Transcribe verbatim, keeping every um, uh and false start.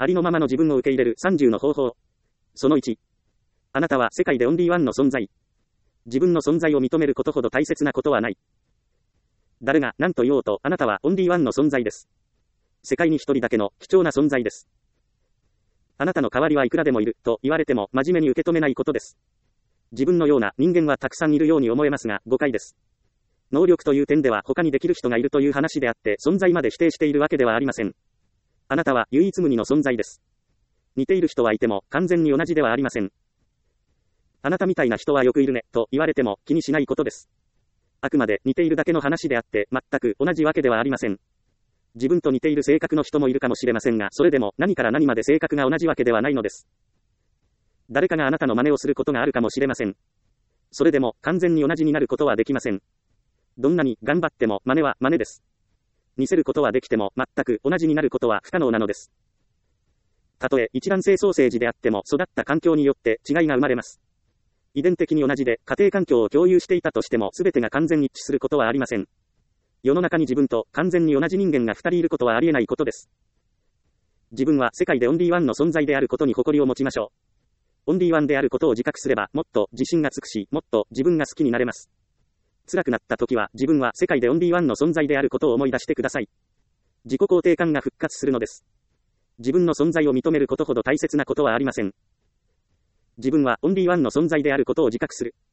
ありのままの自分を受け入れるさんじゅうの方法。そのいち。あなたは世界でオンリーワンの存在。自分の存在を認めることほど大切なことはない。誰が何と言おうとあなたはオンリーワンの存在です。世界に一人だけの貴重な存在です。あなたの代わりはいくらでもいると言われても真面目に受け止めないことです。自分のような人間はたくさんいるように思えますが誤解です。能力という点では他にできる人がいるという話であって存在まで否定しているわけではありません。あなたは唯一無二の存在です。似ている人はいても完全に同じではありません。あなたみたいな人はよくいるねと言われても気にしないことです。あくまで似ているだけの話であって全く同じわけではありません。自分と似ている性格の人もいるかもしれませんがそれでも何から何まで性格が同じわけではないのです。誰かがあなたの真似をすることがあるかもしれません。それでも完全に同じになることはできません。どんなに頑張っても真似は真似です。似せることはできても全く同じになることは不可能なのです。たとえ一卵性ソーセージであっても育った環境によって違いが生まれます。遺伝的に同じで家庭環境を共有していたとしても全てが完全に一致することはありません。世の中に自分と完全に同じ人間が二人いることはありえないことです。自分は世界でオンリーワンの存在であることに誇りを持ちましょう。オンリーワンであることを自覚すればもっと自信がつくし、もっと自分が好きになれます。辛くなった時は自分は世界でオンリーワンの存在であることを思い出してください。自己肯定感が復活するのです。自分の存在を認めることほど大切なことはありません。自分はオンリーワンの存在であることを自覚する。